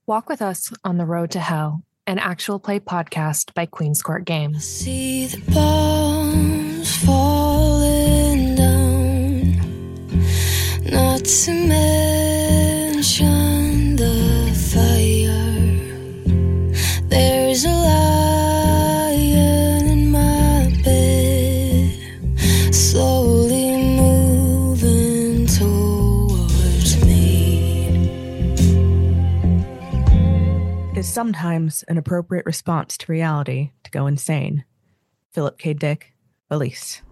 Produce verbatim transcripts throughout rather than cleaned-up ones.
Walk with us on the road to hell, an actual play podcast by Queen's Court Games. I see the bombs falling down, not to mention the fire. There's a lion in my bed, slowly moving towards me. It is sometimes an appropriate response to reality to go insane. Philip K. Dick, Elise.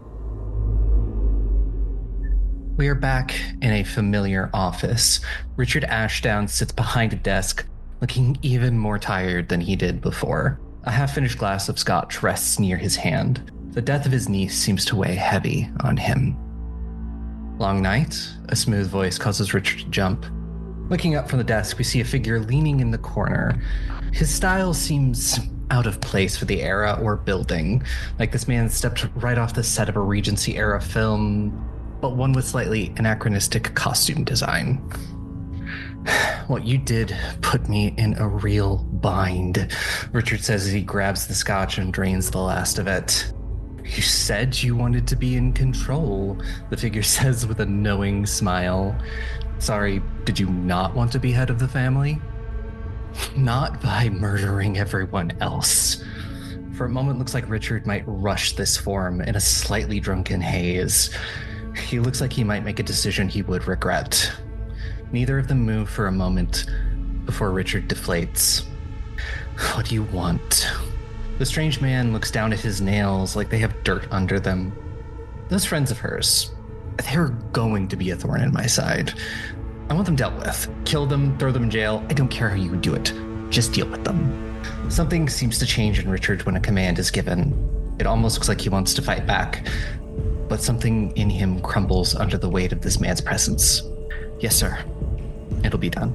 We are back in a familiar office. Richard Ashdown sits behind a desk, looking even more tired than he did before. A half-finished glass of scotch rests near his hand. The death of his niece seems to weigh heavy on him. Long night? A smooth voice causes Richard to jump. Looking up from the desk, we see a figure leaning in the corner. His style seems out of place for the era or building, like this man stepped right off the set of a Regency-era film, but one with slightly anachronistic costume design. What you did put me in a real bind, Richard says as he grabs the scotch and drains the last of it. You said you wanted to be in control, the figure says with a knowing smile. Sorry, did you not want to be head of the family? Not by murdering everyone else. For a moment, it looks like Richard might rush this form in a slightly drunken haze. He looks like he might make a decision he would regret. Neither of them move for a moment before Richard deflates. What do you want? The strange man looks down at his nails like they have dirt under them. Those friends of hers, they're going to be a thorn in my side. I want them dealt with. Kill them, throw them in jail. I don't care how you do it. Just deal with them. Something seems to change in Richard when a command is given. It almost looks like he wants to fight back, but something in him crumbles under the weight of this man's presence. Yes, sir. It'll be done.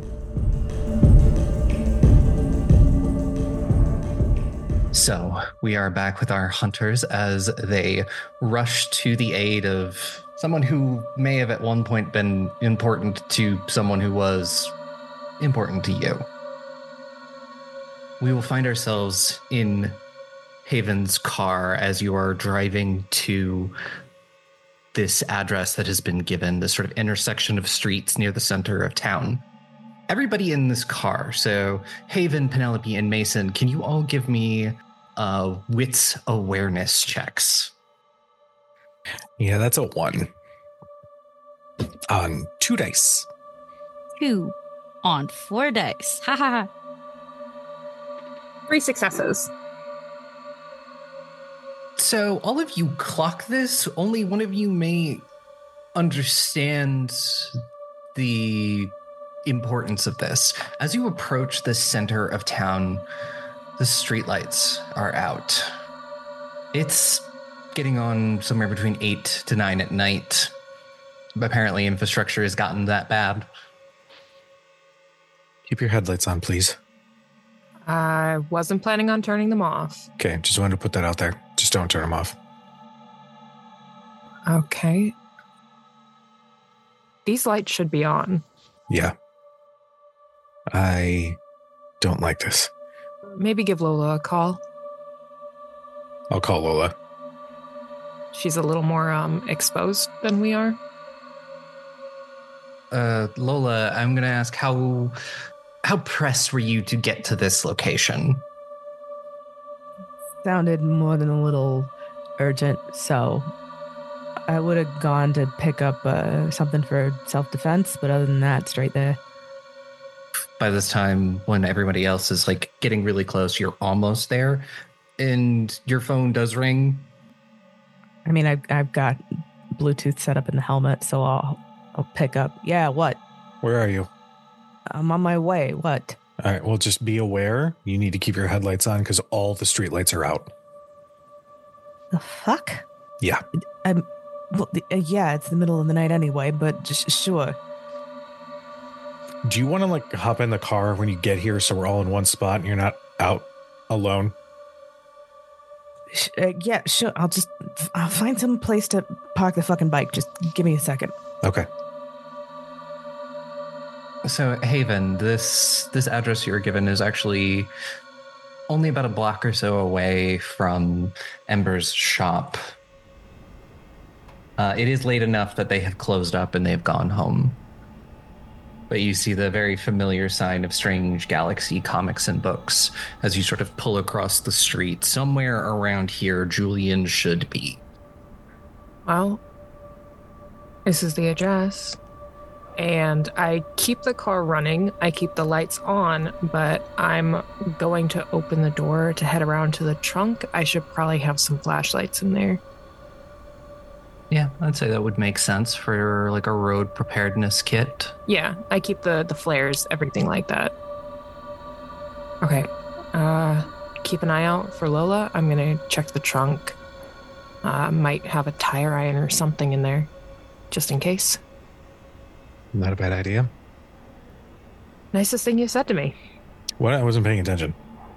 So, we are back with our hunters as they rush to the aid of someone who may have at one point been important to someone who was important to you. We will find ourselves in Haven's car as you are driving to this address that has been given, this sort of intersection of streets near the center of town. Everybody in this car, so Haven, Penelope, and Mason, can you all give me uh, wits awareness checks? Yeah, that's a one. On two dice. Two on four dice. Ha ha ha. Three successes. So all of you clock this. Only one of you may understand the importance of this. As you approach the center of town, the streetlights are out. It's getting on somewhere between eight to nine at night. Apparently infrastructure has gotten that bad. Keep your headlights on, please. I wasn't planning on turning them off. Okay, just wanted to put that out there. Just don't turn them off. Okay. These lights should be on. Yeah. I don't like this. Maybe give Lola a call. I'll call Lola. She's a little more um, exposed than we are. Uh, Lola, I'm going to ask how how pressed were you to get to this location? Sounded more than a little urgent, so I would have gone to pick up uh, something for self-defense, but other than that, straight there. By this time, when everybody else is like getting really close, you're almost there, and your phone does ring. I mean, I've, I've got Bluetooth set up in the helmet, so I'll I'll pick up. Yeah, what? Where are you? I'm on my way. What? All right, well, just be aware. You need to keep your headlights on because all the streetlights are out. The fuck? Yeah. I'm, well, uh, yeah, it's the middle of the night anyway, but just sure. Do you want to like hop in the car when you get here so we're all in one spot and you're not out alone? Sh- uh, yeah, sure. I'll just I'll find some place to park the fucking bike. Just give me a second. Okay. So, Haven, this this address you're given is actually only about a block or so away from Ember's shop. Uh, it is late enough that they have closed up and they've gone home. But you see the very familiar sign of Strange Galaxy comics and books as you sort of pull across the street. Somewhere around here, Julian should be. Well, this is the address. And I keep the car running. I keep the lights on, but I'm going to open the door to head around to the trunk. I should probably have some flashlights in there. Yeah, I'd say that would make sense for like a road preparedness kit. Yeah, I keep the, the flares, everything like that. Okay. Uh, keep an eye out for Lola. I'm going to check the trunk. Uh, might have a tire iron or something in there, just in case. Not a bad idea. Nicest thing you said to me. What? I wasn't paying attention.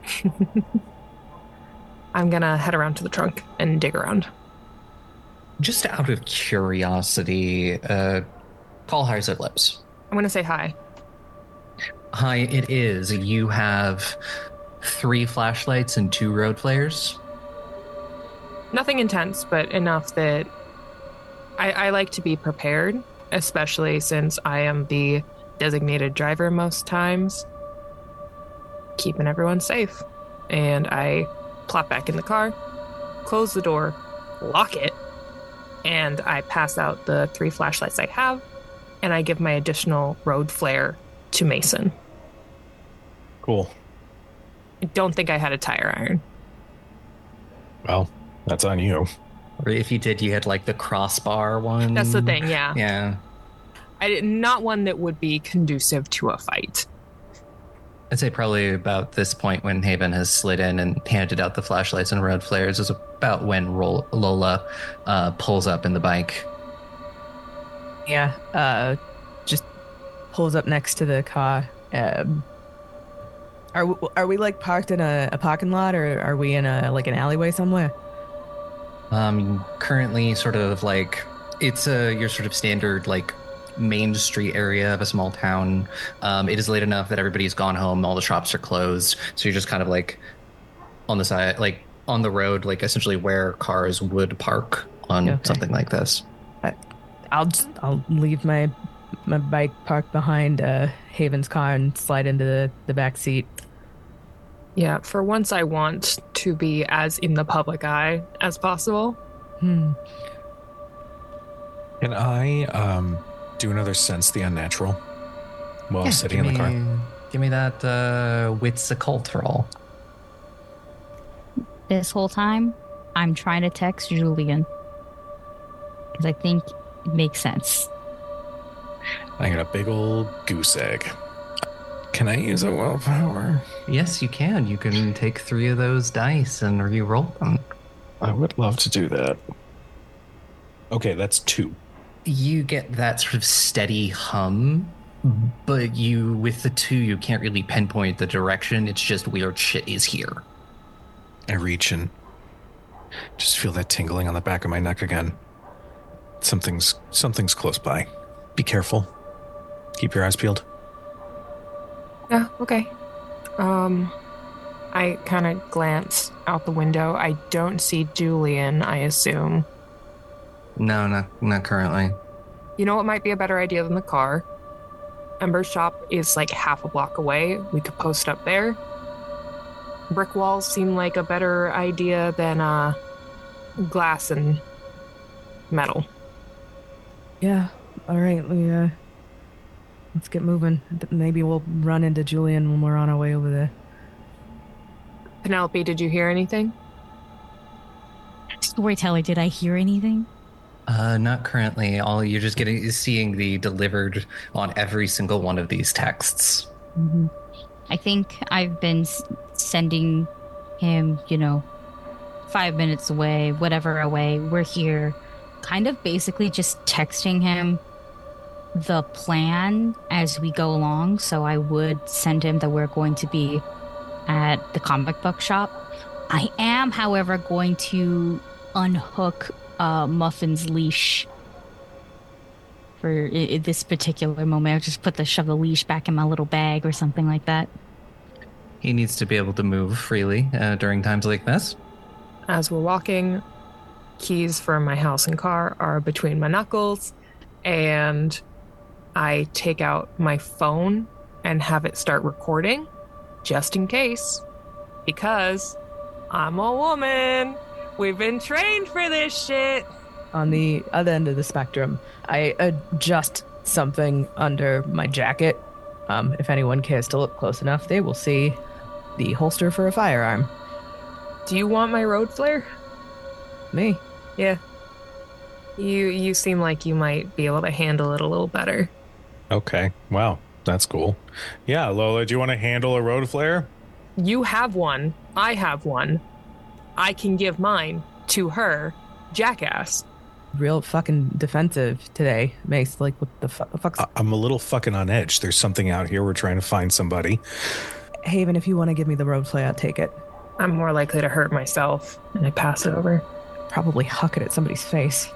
I'm going to head around to the trunk and dig around. Just out of curiosity, uh, call Highs at Lips. I'm going to say hi. Hi, it is. You have three flashlights and two road flares. Nothing intense, but enough that I, I like to be prepared, especially since I am the designated driver most times, keeping everyone safe. And I plop back in the car, close the door, lock it, and I pass out the three flashlights I have, and I give my additional road flare to Mason. Cool. I don't think I had a tire iron. Well, that's on you. Or if you did, you had like the crossbar one. That's the thing, yeah. Yeah. I did, not one that would be conducive to a fight. I'd say probably about this point when Haven has slid in and handed out the flashlights and road flares is about when Ro- Lola uh, pulls up in the bike. Yeah, uh, just pulls up next to the car. Um, are we, are we like parked in a, a parking lot, or are we in a like an alleyway somewhere? Um, currently, sort of like it's a your sort of standard like main street area of a small town. Um, it is late enough that everybody's gone home. All the shops are closed, so you're just kind of like on the side, like on the road, like essentially where cars would park on Okay. something like this. I'll just, I'll leave my my bike parked behind uh, Haven's car and slide into the, the back seat. Yeah, for once I want to be as in the public eye as possible. Hmm. Can I um do another sense the unnatural while Yeah, sitting in give the car? me- Give me that uh, wits occult roll. This whole time, I'm trying to text Julian. Because I think it makes sense. I got a big old goose egg. Can I use a willpower? Yes, you can. You can take three of those dice and re-roll them. I would love to do that. Okay, that's two. You get that sort of steady hum, but you, with the two, you can't really pinpoint the direction. It's just weird shit is here. I reach and just feel that tingling on the back of my neck again. Something's something's close by. Be careful. Keep your eyes peeled. Yeah, okay. Um, I kind of glance out the window. I don't see Julian, I assume. No, not not currently. You know what might be a better idea than the car? Ember's shop is like half a block away. We could post up there. Brick walls seem like a better idea than uh, glass and metal. Yeah. All right. We uh, let's get moving. Maybe we'll run into Julian when we're on our way over there. Penelope, did you hear anything? Storyteller, did I hear anything? Uh, not currently. All you're just getting is seeing the delivered on every single one of these texts. Mm-hmm. I think I've been s- sending him, you know, five minutes away, whatever away. We're here. Kind of basically just texting him the plan as we go along. So I would send him that we're going to be at the comic book shop. I am, however, going to unhook uh, Muffin's leash for i- i- this particular moment. I'll just put the shove the leash back in my little bag or something like that. He needs to be able to move freely uh, during times like this. As we're walking, keys for my house and car are between my knuckles, and I take out my phone and have it start recording just in case, because I'm a woman. We've been trained for this shit. On the other end of the spectrum, I adjust something under my jacket. Um, if anyone cares to look close enough, they will see the holster for a firearm. Do you want my road flare? Me. Yeah. You you seem like you might be able to handle it a little better. Okay. Wow. That's cool. Yeah, Lola, do you want to handle a road flare? You have one. I have one. I can give mine to her, jackass. Real fucking defensive today, Mace. Like, what the fu- fuck's... I- I'm a little fucking on edge. There's something out here. We're trying to find somebody. Haven, if you want to give me the road play, I'll take it. I'm more likely to hurt myself, and I pass it over. Probably huck it at somebody's face.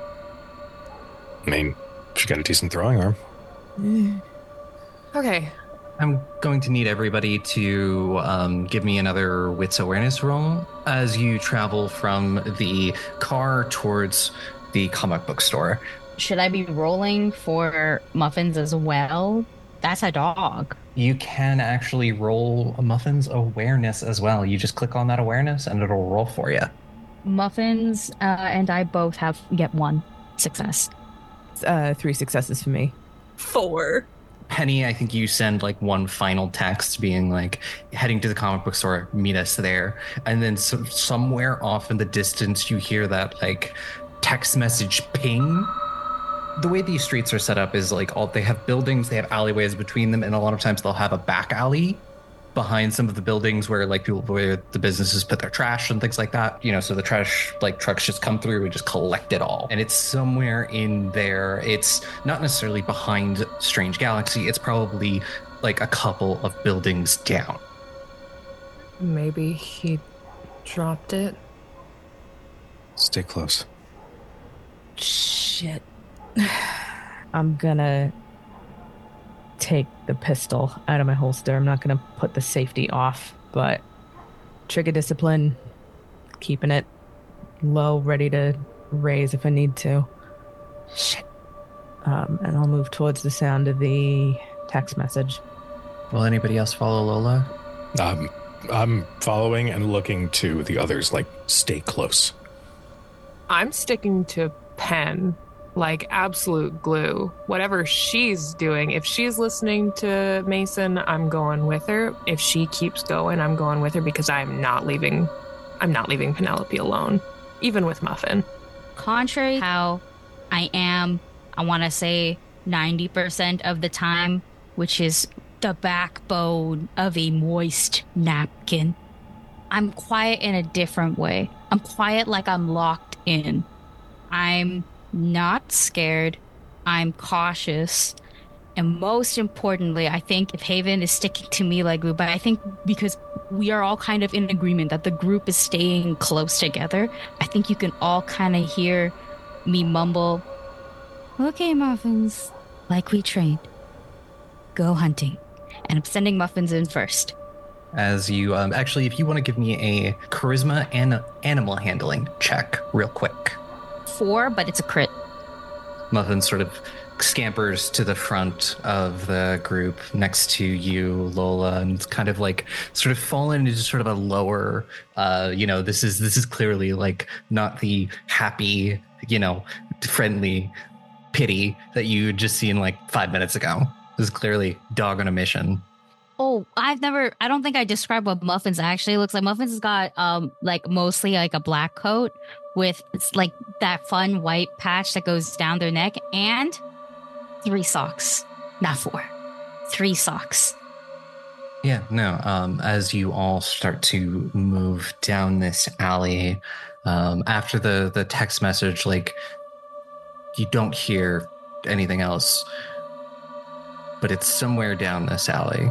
I mean, she got a decent throwing arm. Okay. I'm going to need everybody to um, give me another wits awareness roll as you travel from the car towards the comic book store. Should I be rolling for muffins as well? That's a dog. You can actually roll a Muffin's awareness as well. You just click on that awareness and it'll roll for you. Muffins uh, and I both have get one success. Uh, three successes for me. Four. Penny, I think you send like one final text being like, heading to the comic book store, meet us there. And then so, somewhere off in the distance, you hear that like text message ping. The way these streets are set up is like all they have buildings, they have alleyways between them, and a lot of times they'll have a back alley behind some of the buildings where like people where the businesses put their trash and things like that, you know, so the trash like trucks just come through and just collect it all. And it's somewhere in there. It's not necessarily behind Strange Galaxy, it's probably like a couple of buildings down. Maybe he dropped it. Stay close. Shit. I'm gonna take the pistol out of my holster. I'm not gonna put the safety off, but trigger discipline, keeping it low, ready to raise if I need to. Shit. Um, and I'll move towards the sound of the text message. Will anybody else follow Lola? Um, I'm following and looking to the others, like, stay close. I'm sticking to Pen like absolute glue. Whatever she's doing, if she's listening to Mason, I'm going with her. If she keeps going, I'm going with her because I'm not leaving. I'm not leaving Penelope alone, even with Muffin. Contrary how I am, I want to say ninety percent of the time, which is the backbone of a moist napkin. I'm quiet in a different way. I'm quiet like I'm locked in. I'm not scared. I'm cautious. And most importantly, I think if Haven is sticking to me like glue, but I think because we are all kind of in agreement that the group is staying close together, I think you can all kind of hear me mumble, "Okay, Muffins, like we trained. Go hunting." And I'm sending Muffins in first. As you, um, actually, if you want to give me a charisma and animal handling check real quick. Four, but it's a crit. Muffin sort of scampers to the front of the group next to you, Lola, and it's kind of like sort of fallen into sort of a lower, uh, you know, this is this is clearly like not the happy, you know, friendly pity that you had just seen like five minutes ago. This is clearly dog on a mission. Oh, I've never, I don't think I described what Muffins actually looks like. Muffins has got um like mostly like a black coat with it's like that fun white patch that goes down their neck and three socks, not four, three socks. Yeah, no, um, as you all start to move down this alley, um, after the, the text message, like, you don't hear anything else, but it's somewhere down this alley.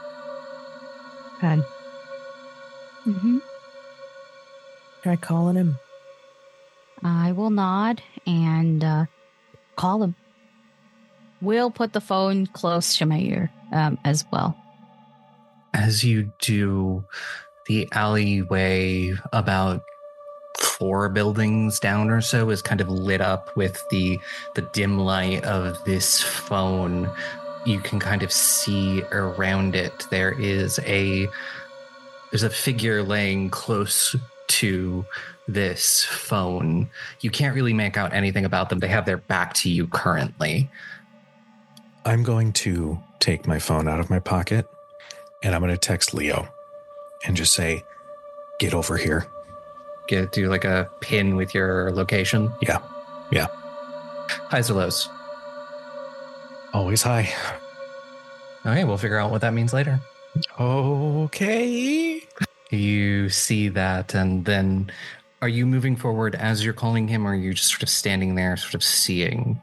Pen, Mm-hmm. try calling him. I will nod and uh, call him. will put the phone close to my ear um, as well. As you do, the alleyway about four buildings down or so is kind of lit up with the the dim light of this phone. You can kind of see around it there is a there's a figure laying close to this phone. You can't really make out anything about them. They have their back to you currently. I'm going to take my phone out of my pocket and I'm going to text Leo and just say, get over here. Get do like a pin with your location. Yeah. Yeah. Highs or lows? Always high. Okay, we'll figure out what that means later. Okay. You see that, and then are you moving forward as you're calling him, or are you just sort of standing there, sort of seeing?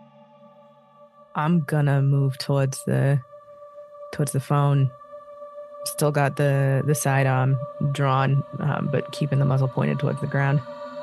I'm gonna move towards the towards the phone. Still got the the sidearm drawn, um, but keeping the muzzle pointed towards the ground.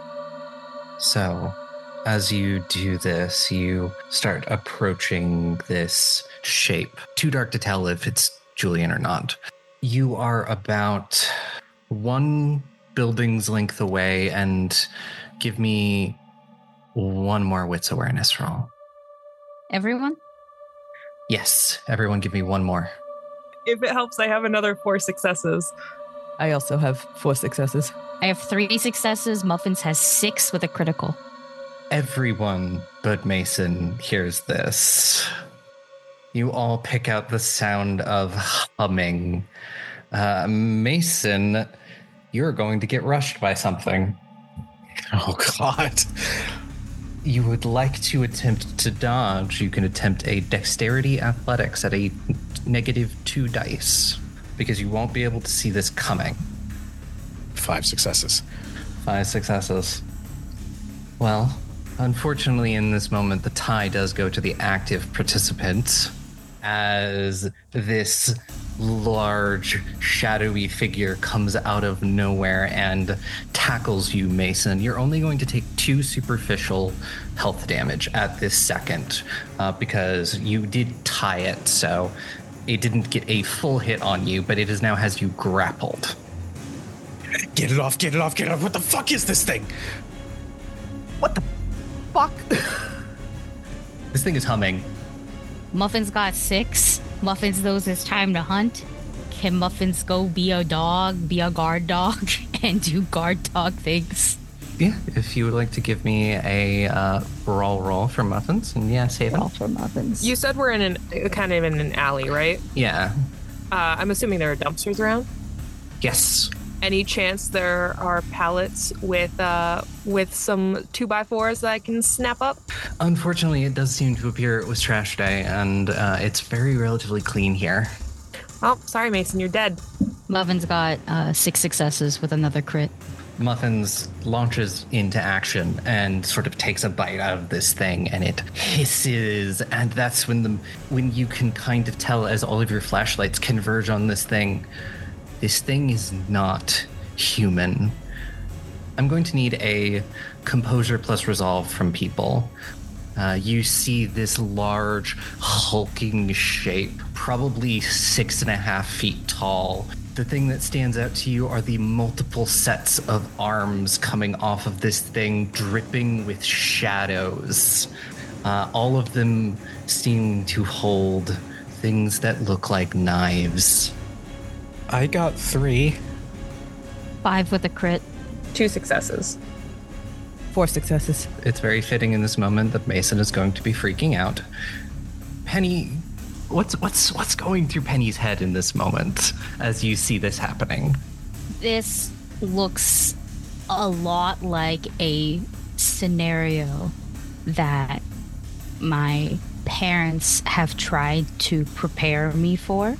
So, as you do this, you start approaching this shape. Too dark to tell if it's Julian or not. You are about one building's length away, and give me one more wits awareness roll. Everyone? Yes, everyone give me one more. If it helps, I have another four successes. I also have four successes. I have three successes. Muffins has six with a critical. Everyone but Mason hears this. You all pick out the sound of humming. Uh, Mason, you're going to get rushed by something. Oh, God. You would like to attempt to dodge. You can attempt a dexterity athletics at a negative two dice, because you won't be able to see this coming. Five successes. Five successes. Well, unfortunately, in this moment, the tie does go to the active participants, as this large, shadowy figure comes out of nowhere and tackles you, Mason. You're only going to take two superficial health damage at this second, uh, because you did tie it, so it didn't get a full hit on you, but it is now has you grappled. Get it off, get it off, get it off. What the fuck is this thing? What the fuck? This thing is humming. Muffins got six. Muffins knows it's time to hunt. Can Muffins go be a dog, be a guard dog, and do guard dog things? Yeah, if you would like to give me a uh, brawl roll for Muffins, and yeah, save it. All for Muffins. You said we're in an kind of in an alley, right? Yeah. Uh, I'm assuming there are dumpsters around. Yes. Any chance there are pallets with uh, with some two by fours that I can snap up? Unfortunately, it does seem to appear it was trash day, and uh, it's very relatively clean here. Oh, sorry, Mason, you're dead. Muffins got uh, six successes with another crit. Muffins launches into action and sort of takes a bite out of this thing, and it hisses, and that's when the when you can kind of tell as all of your flashlights converge on this thing. This thing is not human. I'm going to need a composure plus resolve from people. Uh, you see this large, hulking shape, probably six and a half feet tall. The thing that stands out to you are the multiple sets of arms coming off of this thing, dripping with shadows. Uh, all of them seem to hold things that look like knives. I got three. Five with a crit. Two successes. Four successes. It's very fitting in this moment that Mason is going to be freaking out. Penny, what's what's what's going through Penny's head in this moment as you see this happening? This looks a lot like a scenario that my parents have tried to prepare me for.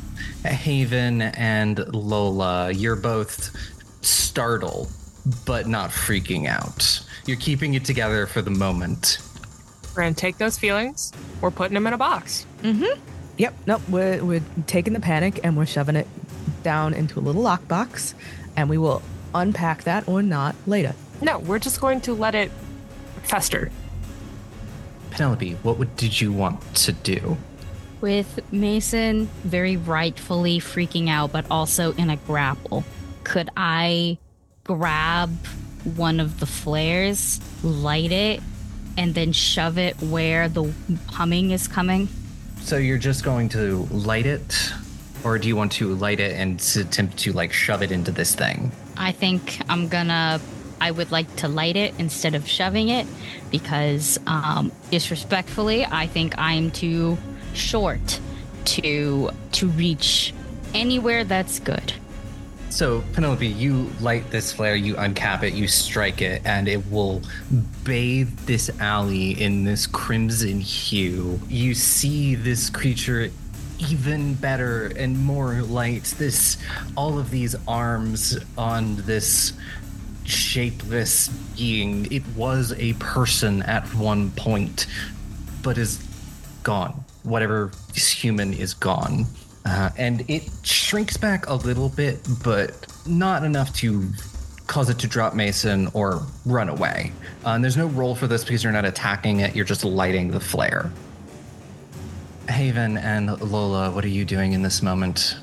Haven and Lola, you're both startled, but not freaking out. You're keeping it together for the moment. We're gonna take those feelings. We're putting them in a box. Mm-hmm. Yep. Nope. We're we're taking the panic and we're shoving it down into a little lockbox, and we will unpack that or not later. No, we're just going to let it fester. Penelope, what would, did you want to do? With Mason very rightfully freaking out, but also in a grapple, could I grab one of the flares, light it, and then shove it where the humming is coming? So you're just going to light it, or do you want to light it and attempt to like shove it into this thing? I think I'm gonna, I would like to light it instead of shoving it because, um, disrespectfully, I think I'm too short to to reach anywhere that's good. So, Penelope, you light this flare, you uncap it, you strike it, and it will bathe this alley in this crimson hue. You see this creature even better and more light. This, all of these arms on this shapeless being. It was a person at one point, but is gone. Whatever is human is gone. Uh, and it shrinks back a little bit, but not enough to cause it to drop Mason or run away. Uh, and there's no roll for this because you're not attacking it, you're just lighting the flare. Haven and Lola, what are you doing in this moment?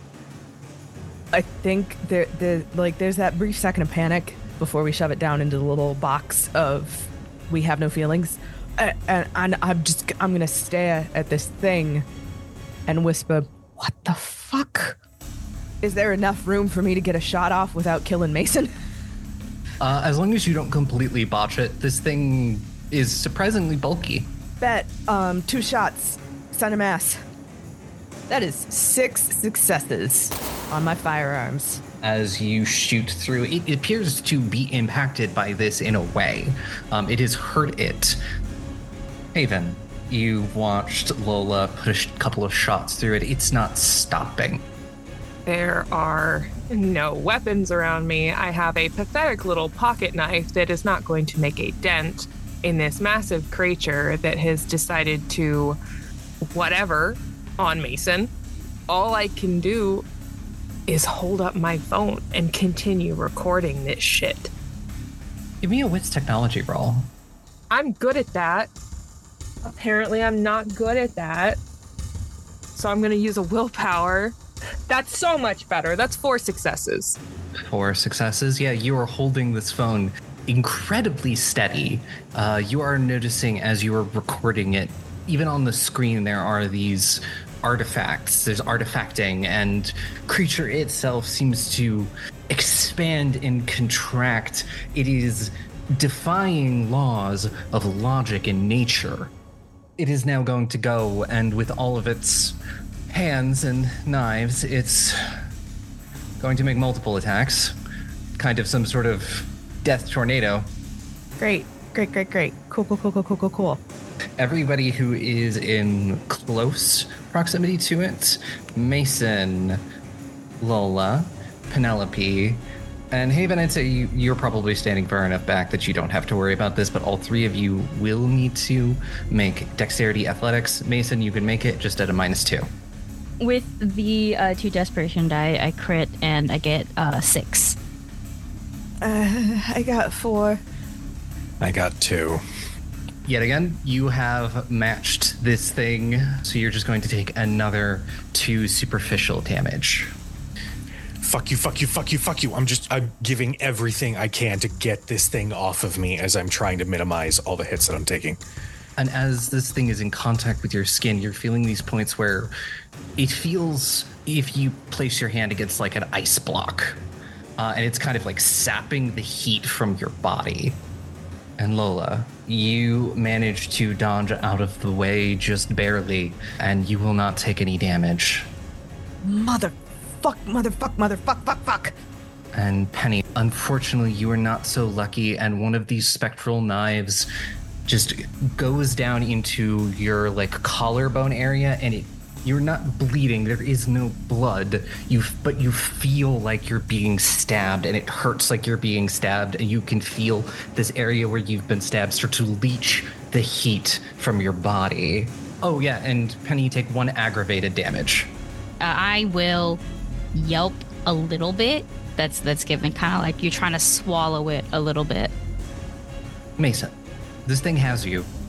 I think there, there, like, there's that brief second of panic before we shove it down into the little box of we have no feelings. And, and, and I'm just, I'm gonna stare at this thing and whisper, what the fuck? Is there enough room for me to get a shot off without killing Mason? Uh, as long as you don't completely botch it, this thing is surprisingly bulky. Bet, um, two shots, send a mass. That is six successes on my firearms. As you shoot through, it, it appears to be impacted by this in a way. Um, it has hurt it. Haven, you watched Lola push a couple of shots through it. It's not stopping. There are no weapons around me. I have a pathetic little pocket knife that is not going to make a dent in this massive creature that has decided to whatever on Mason. All I can do is hold up my phone and continue recording this shit. Give me a wits technology roll. I'm good at that. Apparently I'm not good at that. So I'm going to use a willpower. That's so much better. That's four successes. Four successes. Yeah, you are holding this phone incredibly steady. Uh, you are noticing as you are recording it, even on the screen, there are these artifacts. There's artifacting, and creature itself seems to expand and contract. It is defying laws of logic and nature. It is now going to go, and with all of its hands and knives, it's going to make multiple attacks. Kind of some sort of death tornado. Great, great, great, great. Cool, cool, cool, cool, cool, cool, cool. Everybody who is in close proximity to it, Mason, Lola, Penelope, and Haven, I'd say you, you're probably standing far enough back that you don't have to worry about this, but all three of you will need to make dexterity athletics. Mason, you can make it just at a minus two. With the uh, two desperation die, I crit and I get uh, six. Uh, I got four. I got two. Yet again, you have matched this thing, so you're just going to take another two superficial damage. Fuck you, fuck you, fuck you, fuck you. I'm just, I'm giving everything I can to get this thing off of me as I'm trying to minimize all the hits that I'm taking. And as this thing is in contact with your skin, you're feeling these points where it feels if you place your hand against like an ice block. Uh, and it's kind of like sapping the heat from your body. And Lola, you manage to dodge out of the way just barely, and you will not take any damage. Mother fuck, mother fuck, mother fuck, fuck, fuck. And Penny, unfortunately, you are not so lucky, and one of these spectral knives just goes down into your like collarbone area, and it you're not bleeding. There is no blood. You, but you feel like you're being stabbed, and it hurts like you're being stabbed, and you can feel this area where you've been stabbed start to leach the heat from your body. Oh yeah, and Penny, you take one aggravated damage. Uh, I will yelp a little bit. That's that's given kind of like you're trying to swallow it a little bit. Mason, this thing has you.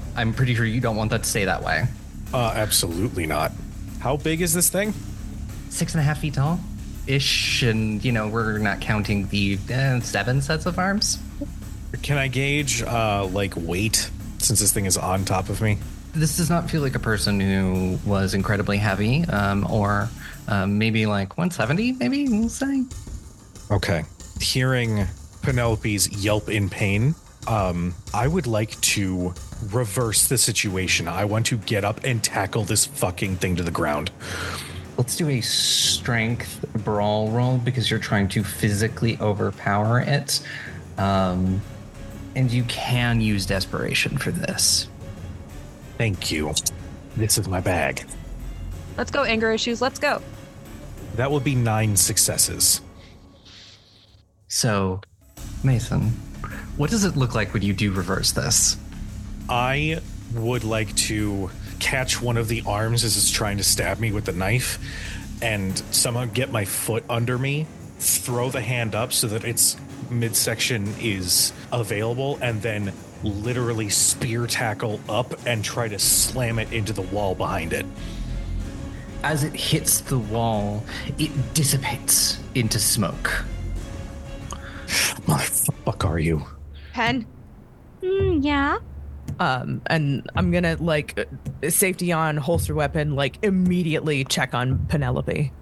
I'm pretty sure you don't want that to stay that way. Uh, absolutely not. How big is this thing? Six and a half feet tall ish, and you know, we're not counting the uh, seven sets of arms. Can I gauge, uh, like, weight, since this thing is on top of me? This does not feel like a person who was incredibly heavy, um, or um, maybe like one seventy, maybe, we'll say. Okay. Hearing Penelope's yelp in pain, um, I would like to reverse the situation. I want to get up and tackle this fucking thing to the ground. Let's do a strength brawl roll because you're trying to physically overpower it. Um, and you can use desperation for this. Thank you. This is my bag. Let's go, anger issues. Let's go. That will be nine successes. So, Mason, what does it look like when you do reverse this? I would like to catch one of the arms as it's trying to stab me with the knife and somehow get my foot under me, throw the hand up so that its midsection is available, and then literally spear tackle up and try to slam it into the wall behind it. As it hits the wall, it dissipates into smoke. Motherfuck are you? Pen. Mm, yeah. Um, and I'm gonna like uh, safety on, holster weapon, like immediately check on Penelope.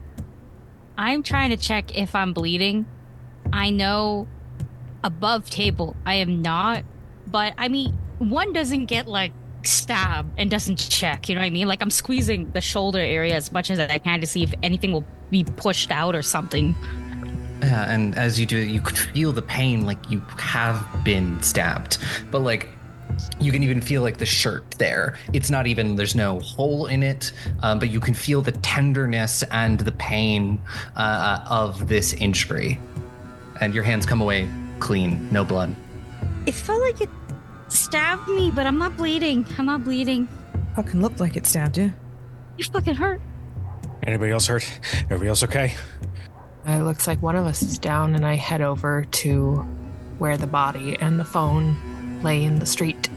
I'm trying to check if I'm bleeding. I know above table I am not, but I mean, one doesn't get like stabbed and doesn't check, you know what I mean? Like I'm squeezing the shoulder area as much as I can to see if anything will be pushed out or something. Yeah, and as you do it, you could feel the pain like you have been stabbed. But like, you can even feel like the shirt there. It's not even, there's no hole in it, um, but you can feel the tenderness and the pain uh, of this injury. And your hands come away clean, no blood. It felt like it stabbed me, but I'm not bleeding. I'm not bleeding. Fucking looked like it stabbed you. You fucking hurt. Anybody else hurt? Everybody else okay? It looks like one of us is down, and I head over to where the body and the phone lay in the street.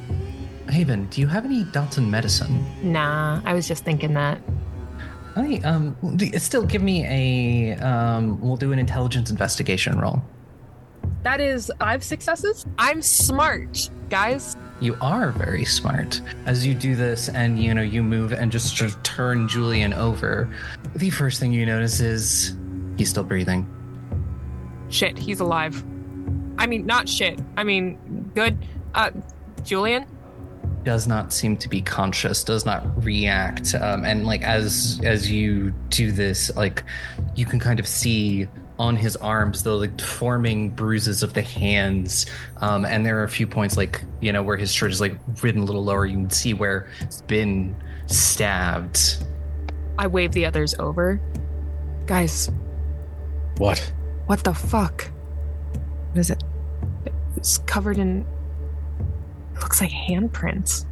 Haven, do you have any Dalton medicine? Nah, I was just thinking that. Hi, um, d- still give me a, um, we'll do an intelligence investigation roll. That is five successes? I'm smart, guys. You are very smart. As you do this and, you know, you move and just sort of turn Julian over, the first thing you notice is he's still breathing. Shit, he's alive. I mean, not shit. I mean, good. Uh, Julian? Does not seem to be conscious, does not react. Um, and like, as, as you do this, like, you can kind of see on his arms the like forming bruises of the hands. Um, and there are a few points like, you know, where his shirt is like ridden a little lower. You can see where it's been stabbed. I wave the others over. Guys, What? what the fuck? What is it? It's covered in... It looks like handprints.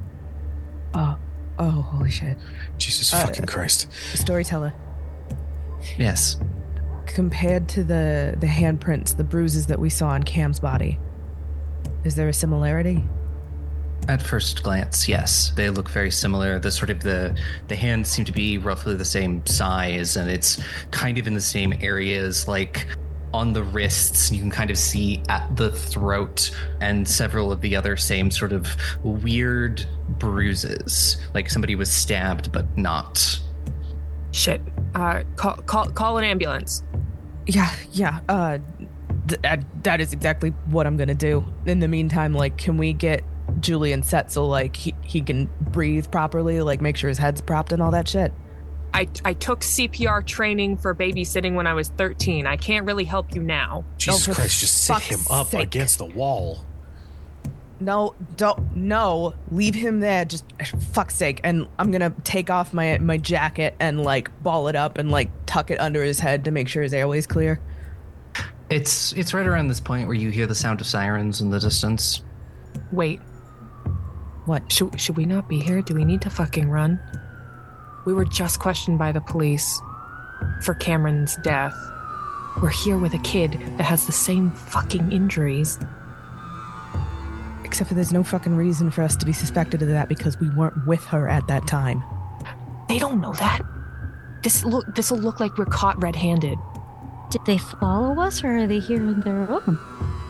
Oh, oh, holy shit. Jesus Uh, fucking Christ. Storyteller. Yes. Compared to the the handprints, the bruises that we saw on Cam's body, is there a similarity? At first glance, yes, they look very similar. The sort of the the hands seem to be roughly the same size, and it's kind of in the same areas, like on the wrists. You can kind of see at the throat and several of the other same sort of weird bruises, like somebody was stabbed but not. Shit. Uh, call, call, call an ambulance. Yeah, yeah. Uh, th- uh, that is exactly what I'm gonna do. In the meantime, like, can we get Julian set so like he he can breathe properly, like make sure his head's propped and all that shit? I, I took C P R training for babysitting when I was thirteen. I can't really help you now. Jesus for Christ, just sit fuck's him up sake. against the wall. No, don't. No, leave him there. Just fuck's sake. And I'm gonna take off my my jacket and like ball it up and like tuck it under his head to make sure his airway's clear. It's it's right around this point where you hear the sound of sirens in the distance. Wait, What? should, should we not be here? Do we need to fucking run? We were just questioned by the police for Cameron's death. We're here with a kid that has the same fucking injuries. Except for there's no fucking reason for us to be suspected of that because we weren't with her at that time. They don't know that. This look. This will look like we're caught red-handed. Did they follow us or are they here on their own?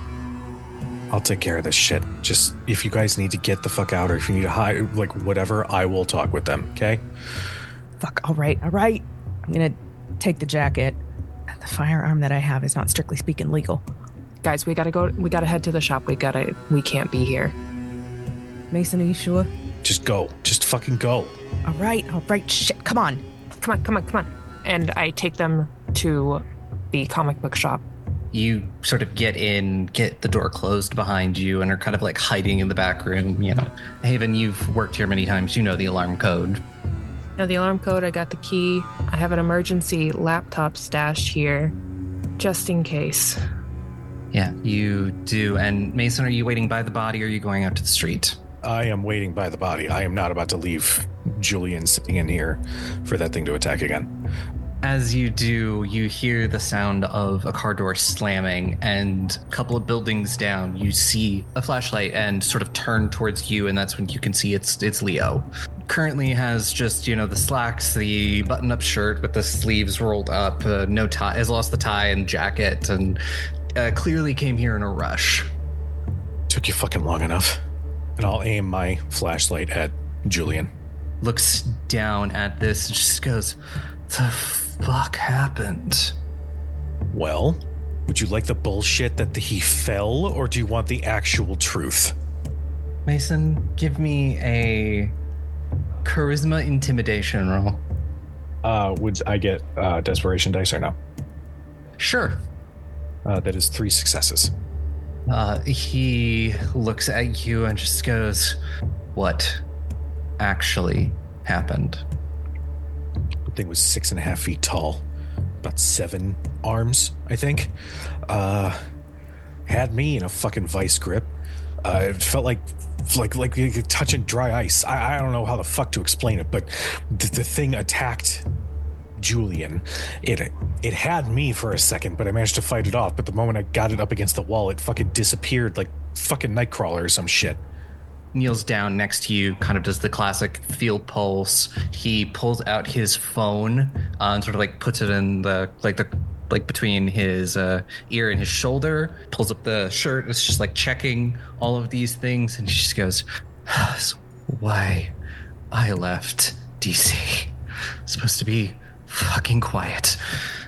I'll take care of this shit. Just if you guys need to get the fuck out or if you need to hide, like whatever, I will talk with them, okay? Fuck, all right, all right. I'm gonna take the jacket. The firearm that I have is not strictly speaking legal. Guys, we gotta go. We gotta head to the shop. We gotta. We can't be here. Mason, are you sure? Just go. Just fucking go. All right, all right, shit, come on. Come on, come on, come on. And I take them to the comic book shop. You sort of get in, get the door closed behind you, and are kind of like hiding in the back room. You know, Haven, you've worked here many times. You know the alarm code. Now the alarm code, I got the key. I have an emergency laptop stashed here, just in case. Yeah, you do. And Mason, are you waiting by the body or are you going out to the street? I am waiting by the body. I am not about to leave Julian sitting in here for that thing to attack again. As you do, you hear the sound of a car door slamming, and a couple of buildings down, you see a flashlight and sort of turn towards you, and that's when you can see it's it's Leo. Currently has just, you know, the slacks, the button-up shirt with the sleeves rolled up, uh, no tie, has lost the tie and jacket, and uh, clearly came here in a rush. Took you fucking long enough. And I'll aim my flashlight at Julian. Looks down at this and just goes, the fuck happened? Well, would you like the bullshit that the, he fell, or do you want the actual truth? Mason, give me a charisma intimidation roll. Uh, would I get uh, desperation dice or no? Sure. Uh, that is three successes. Uh, he looks at you and just goes, what actually happened? The thing was six and a half feet tall, about seven arms, I think. Uh, had me in a fucking vice grip. Uh, it felt like like like touching dry ice. I, I don't know how the fuck to explain it, but the, the thing attacked Julian. It it had me for a second, but I managed to fight it off. But the moment I got it up against the wall, it fucking disappeared like fucking Nightcrawler or some shit. Kneels down next to you, kind of does the classic feel pulse. He pulls out his phone uh, and sort of like puts it in the like the like between his uh, ear and his shoulder. Pulls up the shirt. It's just like checking all of these things, and she just goes, "That's why I left D C. Supposed to be fucking quiet."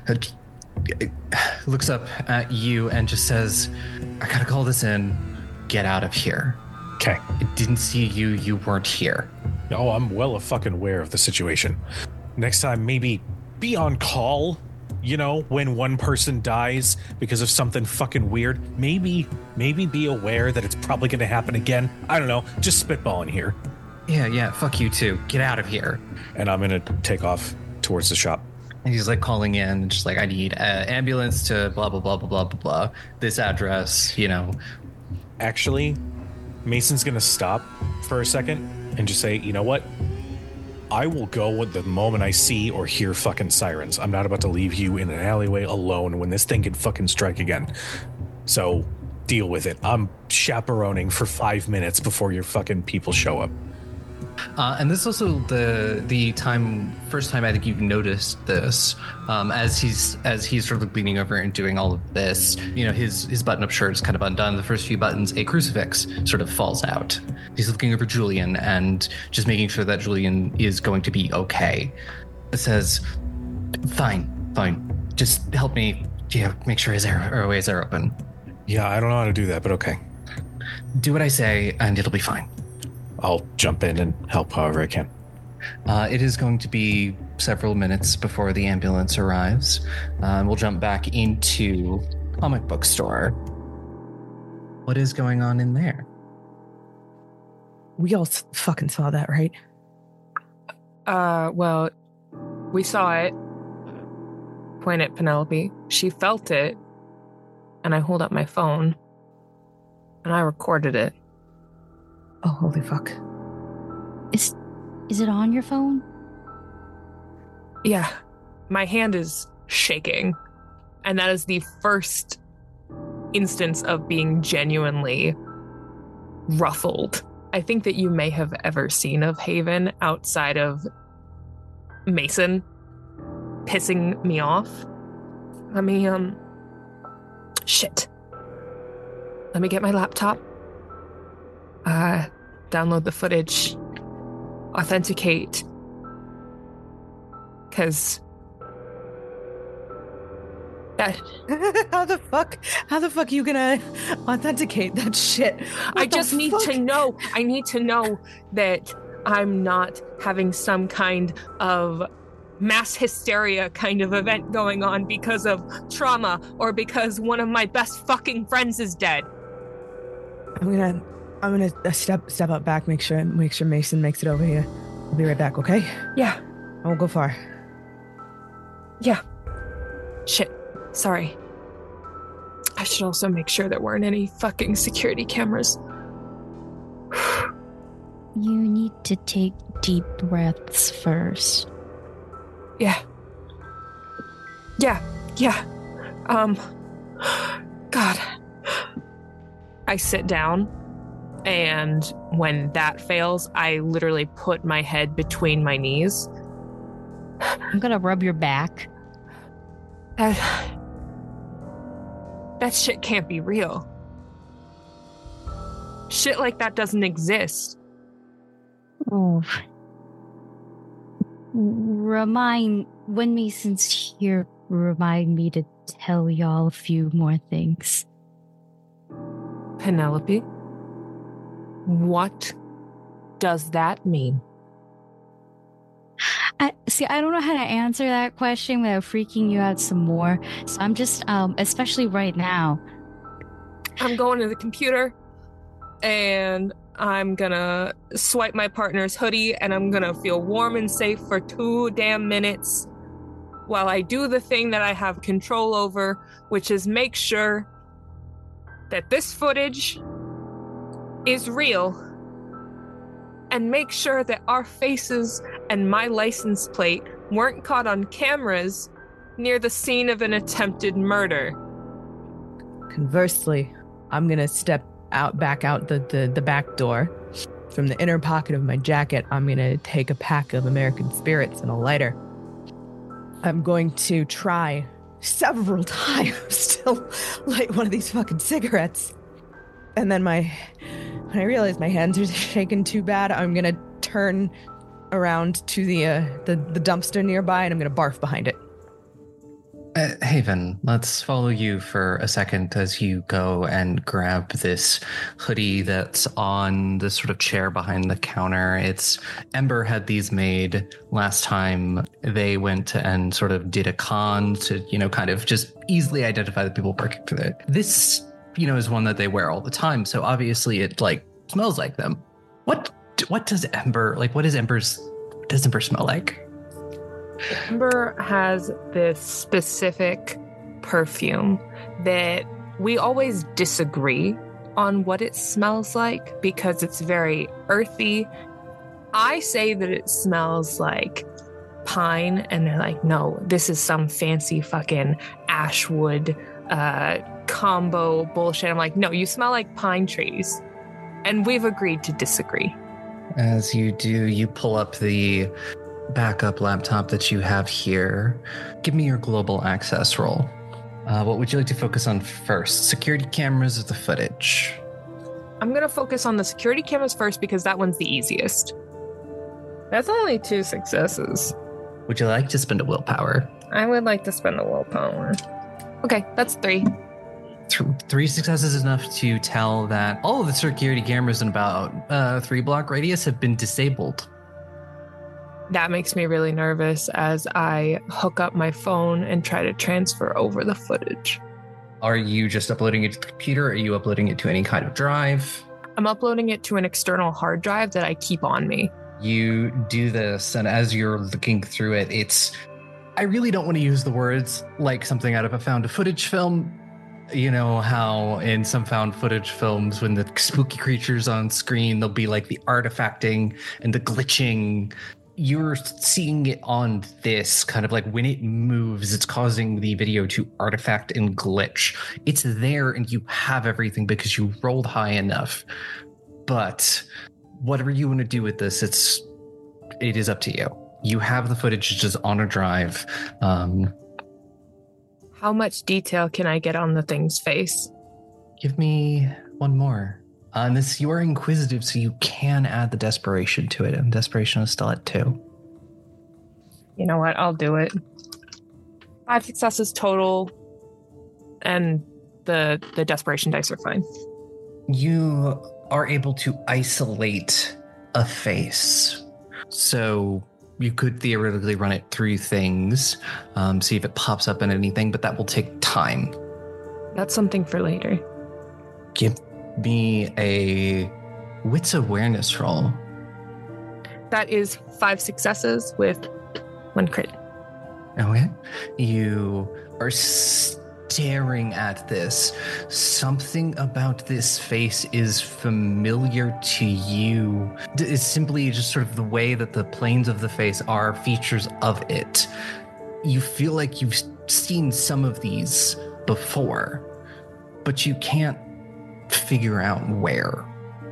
Looks up at you and just says, "I gotta call this in. Get out of here." Okay. I didn't see you. You weren't here. Oh, I'm well fucking aware of the situation. Next time, maybe be on call, you know, when one person dies because of something fucking weird. Maybe, maybe be aware that it's probably going to happen again. I don't know. Just spitballing here. Yeah, yeah. Fuck you too. Get out of here. And I'm going to take off towards the shop. And he's like calling in and just like, I need an ambulance to blah, blah, blah, blah, blah, blah, blah. This address, you know. Actually, Mason's going to stop for a second and just say, you know what? I will go at the moment I see or hear fucking sirens. I'm not about to leave you in an alleyway alone when this thing can fucking strike again. So deal with it. I'm chaperoning for five minutes before your fucking people show up. Uh, and this is also the the time first time I think you've noticed this um, as he's as he's sort of leaning over and doing all of this. You know, his his button up shirt is kind of undone. The first few buttons, a crucifix sort of falls out. He's looking over Julian and just making sure that Julian is going to be okay. It says, "Fine, fine. Just help me. Yeah, make sure his airways are open." Yeah, I don't know how to do that, but okay. Do what I say, and it'll be fine. I'll jump in and help however I can. Uh, it is going to be several minutes before the ambulance arrives. Uh, we'll jump back into comic book store. What is going on in there? We all s- fucking saw that, right? Uh, well, we saw it. Point at Penelope. She felt it. And I hold up my phone. And I recorded it. Oh, holy fuck. Is is it on your phone? Yeah. My hand is shaking. And that is the first instance of being genuinely ruffled. I think that you may have ever seen of Haven outside of Mason pissing me off. Let me, um, shit. Let me get my laptop. Uh, download the footage. Authenticate. Because that... How the fuck? How the fuck are you gonna authenticate that shit? What I the just need fuck? to know. I need to know that I'm not having some kind of mass hysteria kind of event going on because of trauma or because one of my best fucking friends is dead. I'm gonna, I'm gonna uh, step step up back, make sure make sure Mason makes it over here. I'll be right back, okay? Yeah. I won't go far. Yeah. Shit. Sorry. I should also make sure there weren't any fucking security cameras. You need to take deep breaths first. Yeah. Yeah. Yeah. Um. God. I sit down, and when that fails, I literally put my head between my knees. I'm gonna rub your back. That, that shit can't be real. Shit like that doesn't exist. Oh. Remind, when Mason's here, remind me to tell y'all a few more things. Penelope, what does that mean? I, see, I don't know how to answer that question without freaking you out some more. So I'm just, um, especially right now. I'm going to the computer and I'm gonna swipe my partner's hoodie and I'm gonna feel warm and safe for two damn minutes while I do the thing that I have control over, which is make sure that this footage is real and make sure that our faces and my license plate weren't caught on cameras near the scene of an attempted murder. Conversely, I'm gonna step out back out the, the, the back door. From the inner pocket of my jacket, I'm gonna take a pack of American Spirits and a lighter. I'm going to try several times to light one of these fucking cigarettes. And then my when I realize my hands are shaking too bad, I'm gonna turn around to the uh, the, the dumpster nearby and I'm gonna barf behind it. Uh, Haven, let's follow you for a second as you go and grab this hoodie that's on the sort of chair behind the counter. It's Ember had these made last time they went and sort of did a con to, you know, kind of just easily identify the people working for it. This, you know, is one that they wear all the time. So obviously it like smells like them. What, what does Ember, like, what is Ember's, what does Ember smell like? Ember has this specific perfume that we always disagree on what it smells like because it's very earthy. I say that it smells like pine, and they're like, no, this is some fancy fucking ashwood uh, combo bullshit. I'm like, no, you smell like pine trees. And we've agreed to disagree. As you do, you pull up the backup laptop that you have here. Give me your global access roll. Uh, what would you like to focus on first? Security cameras or the footage? I'm going to focus on the security cameras first because that one's the easiest. That's only two successes. Would you like to spend a willpower? I would like to spend a willpower. Okay, that's three. Th- three successes is enough to tell that all of the security cameras in about uh, three block radius have been disabled. That makes me really nervous as I hook up my phone and try to transfer over the footage. Are you just uploading it to the computer? Or are you uploading it to any kind of drive? I'm uploading it to an external hard drive that I keep on me. You do this, and as you're looking through it, it's... I really don't want to use the words like something out of a found footage film. You know how in some found footage films, when the spooky creature's on screen, there'll be like the artifacting and the glitching. You're seeing it on this kind of like when it moves, it's causing the video to artifact and glitch. It's there and you have everything because you rolled high enough. But whatever you want to do with this, it's it is up to you. You have the footage just on a drive. Um, How much detail can I get on the thing's face? give me one more. Uh, and this, you are inquisitive, so you can add the desperation to it. And desperation is still at two. You know what? I'll do it. Five successes total, and the the desperation dice are fine. You are able to isolate a face. So you could theoretically run it through things, um, see if it pops up in anything, but that will take time. That's something for later. Give me a wits awareness roll. That is five successes with one crit. Okay. You are staring at this. Something about this face is familiar to you. It's simply just sort of the way that the planes of the face are features of it. You feel like you've seen some of these before, but you can't figure out where.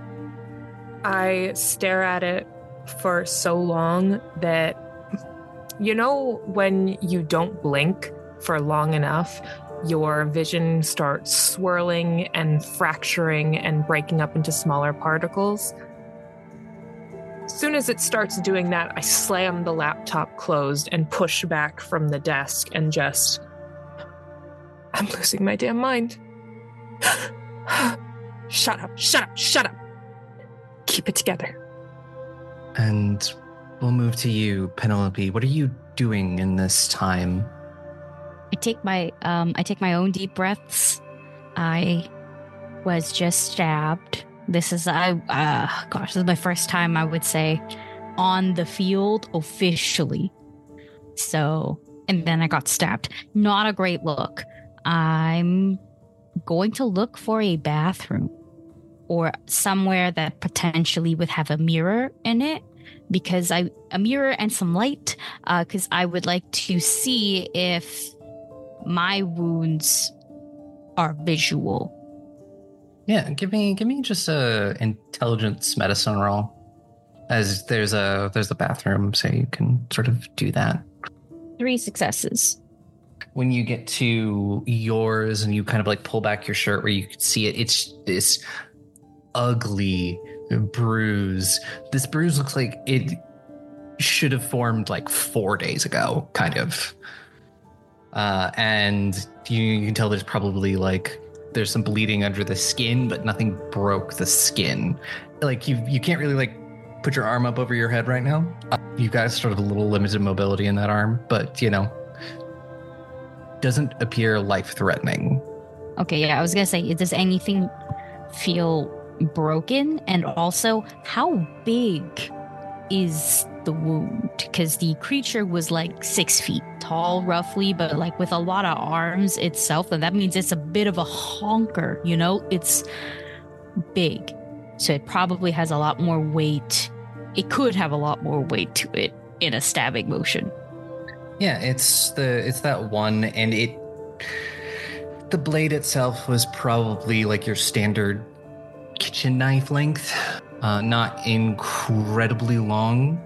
I stare at it for so long that, you know, when you don't blink for long enough, your vision starts swirling and fracturing and breaking up into smaller particles. As soon as it starts doing that, I slam the laptop closed and push back from the desk and just... I'm losing my damn mind. Shut up, shut up, shut up. Keep it together. And we'll move to you, Penelope. What are you doing in this time? I take my um I take my own deep breaths. I was just stabbed. This is I uh gosh, this is my first time, I would say, on the field officially. So, and then I got stabbed. Not a great look. I'm going to look for a bathroom or somewhere that potentially would have a mirror in it, because I a mirror and some light, uh, because I would like to see if my wounds are visual. Yeah, give me give me just a intelligence medicine roll. As there's a there's a bathroom, so you can sort of do that. Three successes. When you get to yours and you kind of like pull back your shirt where you can see it, it's this ugly bruise. This bruise looks like it should have formed like four days ago, kind of. Uh, and you, you can tell there's probably like there's some bleeding under the skin, but nothing broke the skin. Like you, you can't really like put your arm up over your head right now. Uh, you've got sort of a little limited mobility in that arm, but you know, doesn't appear life-threatening. Okay, yeah, I was gonna say, does anything feel broken? And also, how big is the wound? Because the creature was like six feet tall, roughly, but like with a lot of arms itself, and that means it's a bit of a honker, you know? It's big. So it probably has a lot more weight. It could have a lot more weight to it in a stabbing motion. Yeah, it's the it's that one, and it the blade itself was probably like your standard kitchen knife length, uh, not incredibly long,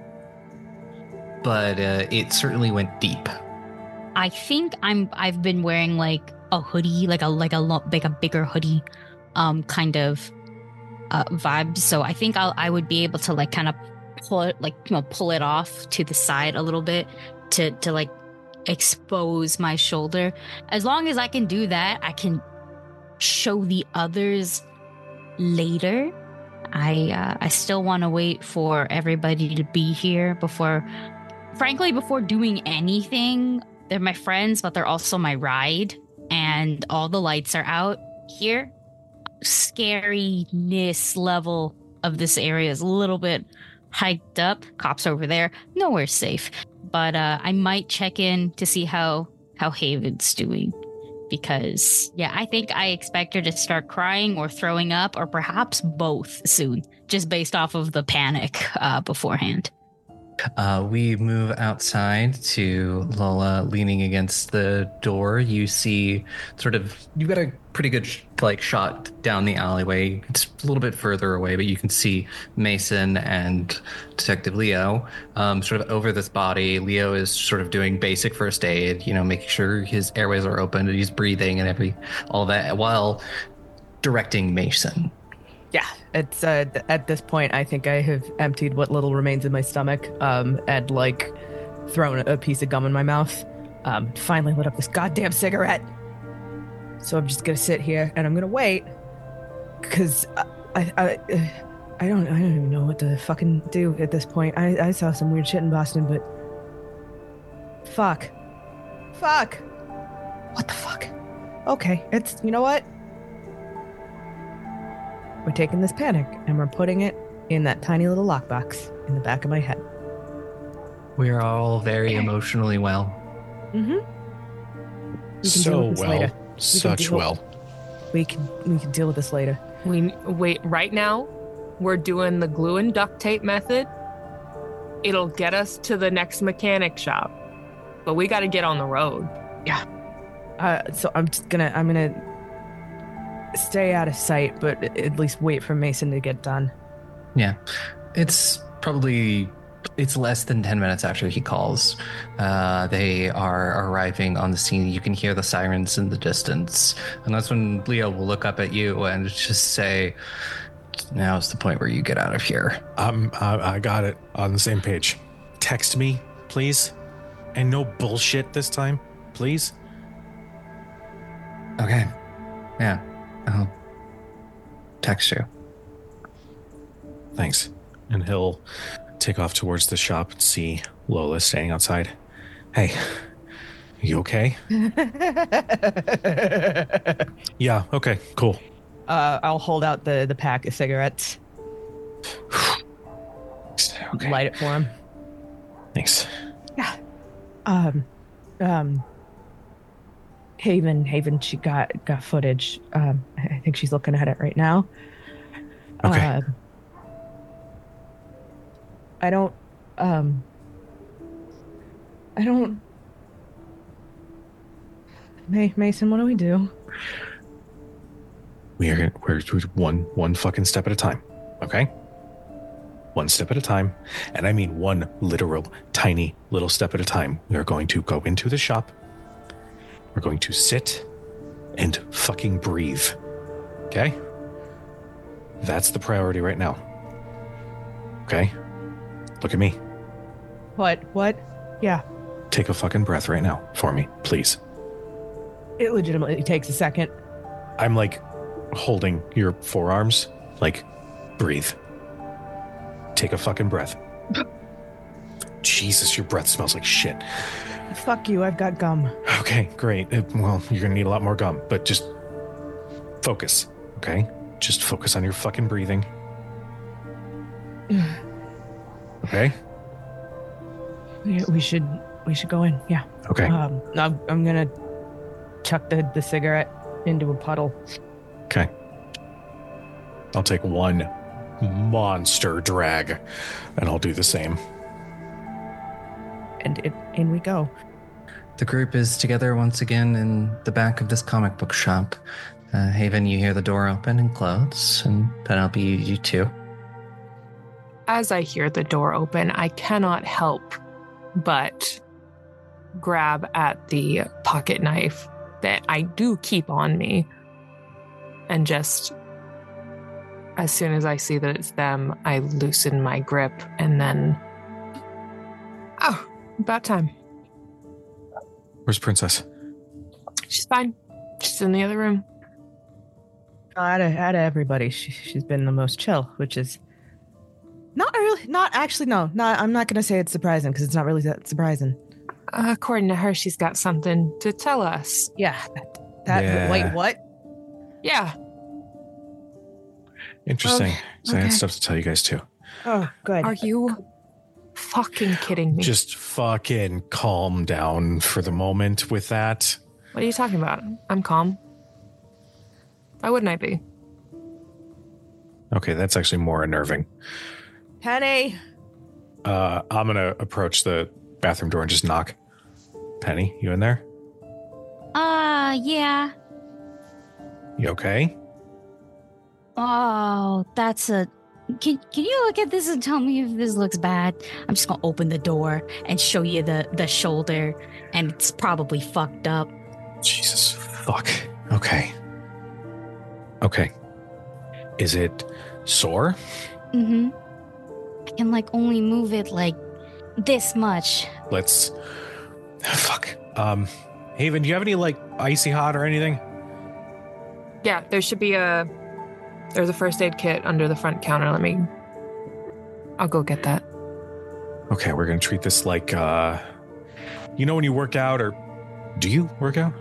but uh, it certainly went deep. I think I'm I've been wearing like a hoodie, like a like a lo- like a bigger hoodie, um, kind of uh, vibe. So I think I'll I would be able to like kind of pull it like you know pull it off to the side a little bit. To, to like expose my shoulder. As long as I can do that, I can show the others later. I uh, I still want to wait for everybody to be here before, frankly, before doing anything. They're my friends, but they're also my ride, and all the lights are out here. Scariness level of this area is a little bit hiked up. Cops over there, nowhere safe. But uh, I might check in to see how, how Haven's doing. Because, yeah, I think I expect her to start crying or throwing up, or perhaps both soon, just based off of the panic uh, beforehand. Uh, we move outside to Lola leaning against the door. You see sort of, you've got a pretty good sh- like shot down the alleyway. It's a little bit further away, but you can see Mason and Detective Leo um, sort of over this body. Leo is sort of doing basic first aid, you know, making sure his airways are open and he's breathing and every all that while directing Mason. Yeah, it's uh, th- at this point, I think I have emptied what little remains in my stomach, um, and like thrown a piece of gum in my mouth. Um, finally lit up this goddamn cigarette. So I'm just gonna sit here and I'm gonna wait, cause I, I, I, I don't, I don't even know what to fucking do at this point. I, I saw some weird shit in Boston, but fuck, fuck, what the fuck? Okay, it's you know what. We're taking this panic and we're putting it in that tiny little lockbox in the back of my head. We are all very emotionally well. Mm-hmm. We can deal So with this well. later. Such deal- well. We can we can deal with this later. We wait right now. We're doing the glue and duct tape method. It'll get us to the next mechanic shop, but we got to get on the road. Uh, so I'm just gonna I'm gonna stay out of sight, but at least wait for Mason to get done. Yeah, it's probably it's less than ten minutes after he calls. Uh, they are arriving on the scene. You can hear the sirens in the distance, and that's when Leo will look up at you and just say, "Now's the point where you get out of here." Um, I, I got it on the same page. Text me, please, and no bullshit this time, please. Okay. Yeah, I'll text you. Thanks. And he'll take off towards the shop and see Lola standing outside. Hey, you okay? Yeah, okay, cool. Uh, I'll hold out the the pack of cigarettes, Okay. light it for him. Thanks. Um, um, Haven, Haven, she got got footage. Um, I think she's looking at it right now. Okay. Um, I don't. Um, I don't. May Mason, what do we do? We are gonna, we're we're one one fucking step at a time, okay? One step at a time, and I mean one literal tiny little step at a time. We are going to go into the shop. We're going to sit and fucking breathe, okay? That's the priority right now. Okay? Look at me. What? What? Yeah. Take a fucking breath right now for me, please. It legitimately takes a second. I'm like holding your forearms, like breathe. Take a fucking breath. Jesus, your breath smells like shit. Fuck you, I've got gum. Okay, great. Uh, Well, you're gonna need a lot more gum, but just focus, okay? Just focus on your fucking breathing. Okay? We, we should we should go in. Yeah. Okay. Um, I'm, I'm gonna chuck the, the cigarette into a puddle. Okay. I'll take one monster drag, and I'll do the same. And it, in we go. The group is together once again in the back of this comic book shop. Uh, Haven, you hear the door open and close, and Penelope, you, you too. As I hear the door open, I cannot help but grab at the pocket knife that I do keep on me. And just as soon as I see that it's them, I loosen my grip and then. Oh, about time. Where's Princess? She's fine. She's in the other room. Out of, out of everybody, she, she's been the most chill, which is not really, not actually, no, not, I'm not going to say it's surprising because it's not really that surprising. Uh, according to her, she's got something to tell us. Yeah. That, that Yeah. wait, what? Yeah. Interesting. Okay, So I had okay. stuff to tell you guys too. Oh, good. Are you fucking kidding me? Just fucking calm down for the moment with that. What are you talking about? I'm calm. Why wouldn't I be? Okay, that's actually more unnerving. Penny, Uh, I'm gonna approach the bathroom door and just knock. Penny, you in there? Uh, yeah. You okay? Oh, that's a... Can, can you look at this and tell me if this looks bad? I'm just gonna open the door and show you the, the shoulder, and it's probably fucked up. Jesus, fuck. Okay. Okay. Is it sore? Mm-hmm. I can, like, only move it, like, this much. Let's... Fuck. Um, Haven, do you have any, like, icy hot or anything? Yeah, there should be a... There's a first aid kit under the front counter. Let me... I'll go get that. Okay, we're gonna treat this like, uh... You know when you work out, or... Do you work out?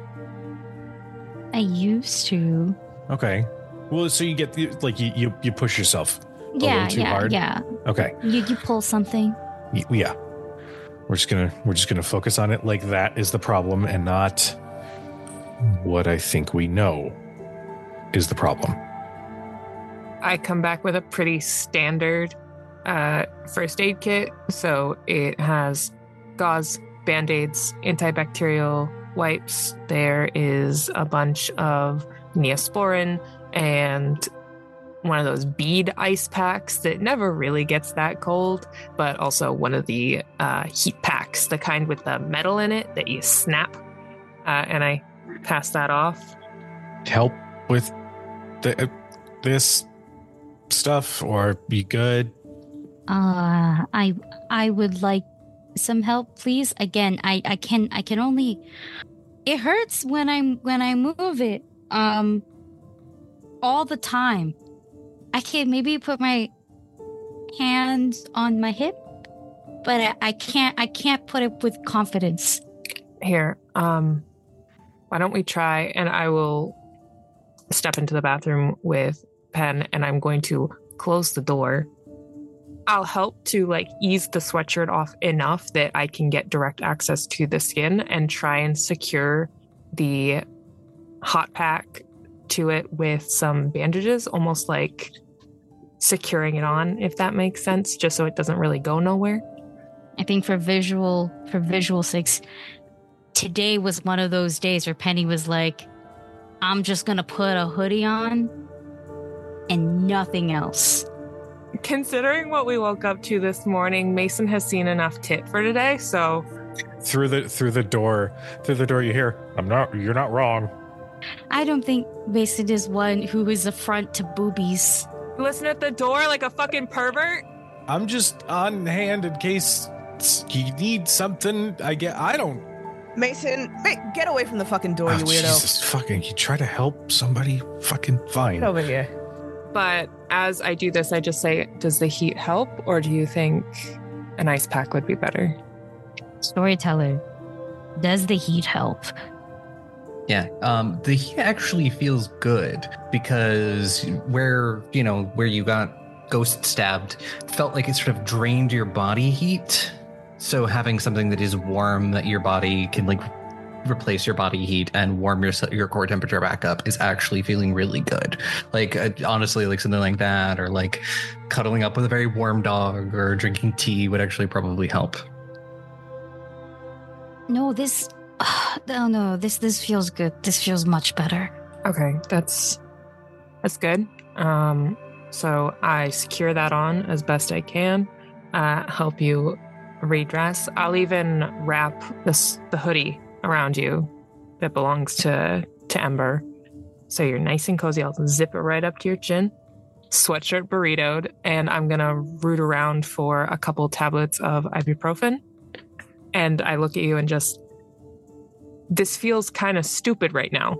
I used to. Okay. Well, so you get, the- like, you, you, you push yourself a Yeah, little too yeah, hard? yeah. Okay. You, you pull something. Y- Yeah. We're just gonna, we're just gonna focus on it like that is the problem and not what I think we know is the problem. I come back with a pretty standard uh, first aid kit. So it has gauze, band-aids, antibacterial wipes. There is a bunch of Neosporin and one of those bead ice packs that never really gets that cold, but also one of the uh, heat packs, the kind with the metal in it that you snap. Uh, and I pass that off. Help with the, uh, this stuff, or be good? Uh, I I would like some help, please. Again, I, I can I can only. It hurts when I'm when I move it. Um, all the time. I can maybe put my hands on my hip, but I, I can't I can't put it with confidence. Here, um, why don't we try? And I will step into the bathroom with Pen, and I'm going to close the door. I'll help to like ease the sweatshirt off enough that I can get direct access to the skin and try and secure the hot pack to it with some bandages, almost like securing it on, if that makes sense, just so it doesn't really go nowhere. I think for visual for visual sakes, today was one of those days where Penny was like, I'm just gonna put a hoodie on and nothing else. Considering what we woke up to this morning, Mason has seen enough tit for today, so Through the through the door, through the door, you hear, "I'm not. You're not wrong." I don't think Mason is one who is a front to boobies. listen at the door like a fucking pervert. I'm just on hand in case you need something. I get. I don't. Mason, wait, get away from the fucking door, Oh, you weirdo. Jesus, fucking! You try to help somebody. Fucking fine. Get over here. But as I do this, I just say, does the heat help, or do you think an ice pack would be better? Storyteller, does the heat help? Yeah, um, the heat actually feels good because where, you know, where you got ghost stabbed felt like it sort of drained your body heat. So having something that is warm that your body can like replace your body heat and warm your your core temperature back up is actually feeling really good. Like uh, honestly, like something like that, or like cuddling up with a very warm dog or drinking tea would actually probably help. No, this. Uh, no, no, this this feels good. This feels much better. Okay, that's that's good. Um, so I secure that on as best I can. Uh, help you redress. I'll even wrap this the hoodie around you that belongs to to Ember, so you're nice and cozy. I'll zip it right up to your chin. Sweatshirt burritoed, and I'm gonna root around for a couple tablets of ibuprofen. And I look at you and just. This feels kind of stupid right now.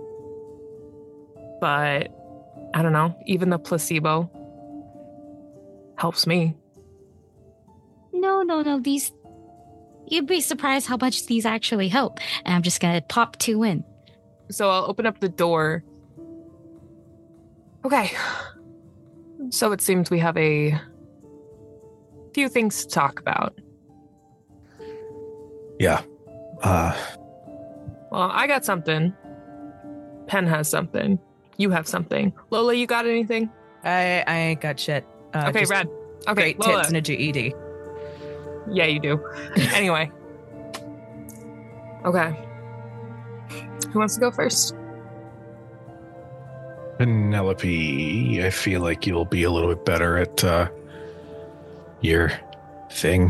But I don't know, even the placebo helps me. No, no, no. These. You'd be surprised how much these actually help. And I'm just gonna pop two in. So I'll open up the door. Okay. So it seems we have a few things to talk about. Yeah. Uh. Well, I got something. Pen has something. You have something. Lola, you got anything? I I ain't got shit. Uh, Okay, just rad. Okay, Great Lola. tits and a G E D. Yeah, you do. Anyway. Okay. Who wants to go first? Penelope, I feel like you'll be a little bit better at uh, your thing.